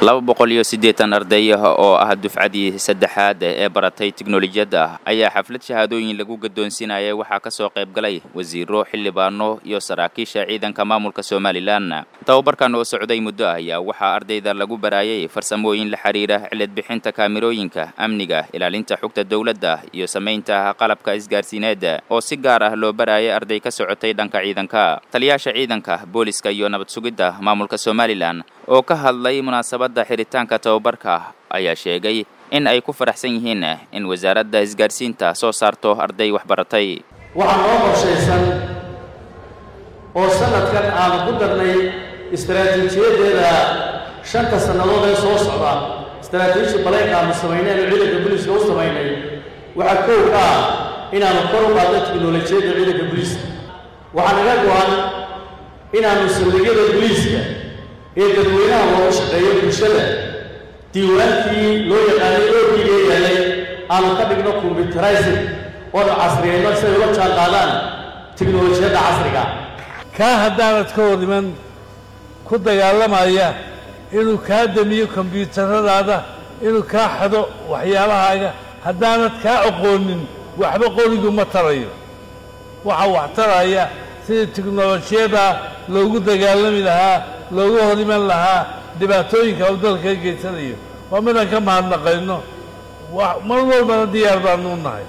280 arday oo ah dufcadii saddexaad ee baratay tiknoolajiyada ayaa xaflad shahaadooyin lagu gadoonsinayay waxa ka soo qayb galay wasiiro xildhibaano iyo saraakiisha ciidanka maamulka Soomaaliland. Tababarkan oo socday muddo ayaa waxa ardayda lagu barayay farsamooyin la xiriira cilad bixinta kaamirooyinka, amniga, ilaalinta xogta dawladda iyo sameynta qalabka isgaarsiineed oo si gaar ah loo barayay arday ka socotay dhanka ciidanka. Taliyaasha ciidanka, booliska iyo nabad sugidda maamulka Soomaaliland oo ka hadlay munaasabadda xiritaanka tababarka ayaa sheegay in ay ku faraxsan yihiin in wasaaradda isgaarsiinta soo saarto arday wax baratay. waxaan loo qorshaysan oo sanadkan aan ku darnay istaraatiijiyadeeda 5 sanadood ee soo socda istaraatiiji balayka aan sameynay ciidanka booliska u sameynay waxa koow ka inaanu kor u qaadno tiknoolajiyada ciidanka booliska. waxaan naga go'an inaanu saldhigyada booliska ee dadweynaha loo shaqeeyo bulshada diiwaankii loo yaqaanay OPA yaalay aanu ka dhigno computerized oo casriyeyno si ay ula jaanqaadaan tiknoolajiyada casriga. ka haddaanad ka horiman ku dagaalamaya inuu kaa damiyo kombiyuutaradaada, inuu kaa xado waxyaalahaaga, haddaanad kaa aqoonin waxba qorigu ma tarayo. waxa wax taraya sidii tiknoolajiyada loogu dagaalami lahaa, loogu horiman lahaa dhibaatooyinka uu dalka ka geysanayo. waa midaan ka mahadnaqayno, mar walbana diyaar baanu u nahay.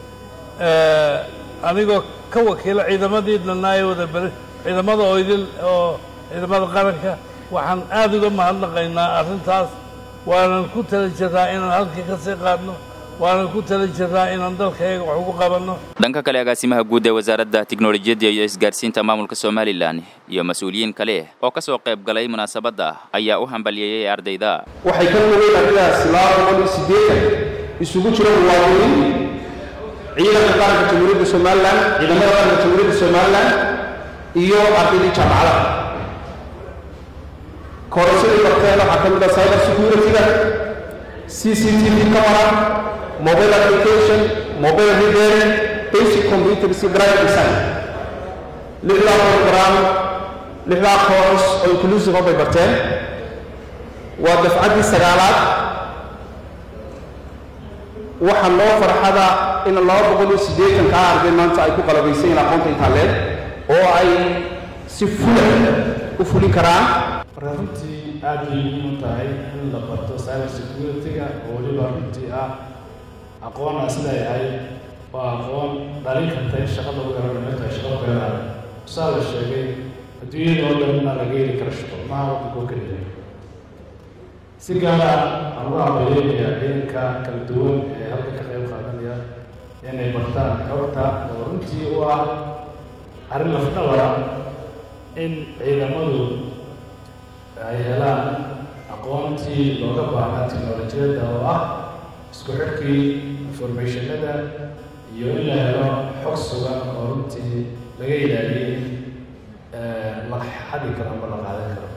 anigoo ka wakiila ciidamadii dhanaa ee wada bari ciidamada oo ciidamada qaranka waxaan aad uga mahadnaqaynaa arrintaas. waanan ku tala jiraa inaan halkii ka sii qaadno, waanan ku tala jiraa inaan dalkayaga wax ugu qabanno. dhanka kale agaasimaha guud ee wasaaradda tiknoolajiyada iyo isgaarsiinta maamulka Soomaaliland iyo mas'uuliyiin kale oo ka soo qayb galay munaasabadda ayaa u hambalyeeyay ardayda. waxay ka muhiim ardaydaas 280 isugu jira muwaadiniin ciidanka qaranka Jamhuuriyadda Soomaaliland, ciidamada qaranka Jamhuuriyadda Soomaaliland iyo ardayda jaamacadda. koorsada bartayda waxaa ka mid ah cyber security, CCTV camera, mobile application, mobile reading, basic computer graphic design. lixdaa program, lixdaa course oo inclusive bay barteen. waa dafcaddii 9aad. waxaa loo farxada in 280 ka arday maanta ay ku qalabaysan yihiin aqoonta internet oo ay si u fulin karaan. runtii aad bay muhiim u tahay in la barto cyber security-ga oo weliba runtii aqoon asleeyahay. waa aqoon dhalin karta in shaqada lagu garanayo marka shaqo garanayo. saa la sheegay adduunyada oo dhan laga heli karo shaqo maaha waddanka oo keliya. si gaar ah aan ugu hambalyeynaya ciidanka kala duwan ee halka ka qayb qaadanaya inay bartaan xogta oo runtii u ah arrin lafdhabar in ciidamadu ay helaan aqoontii looga baahnaa tiknoolajiyada oo ah isku xidhkii informationada iyo in la helo xog sugan oo runtii laga ilaaliyey la xadi karo ama la qaadan karo.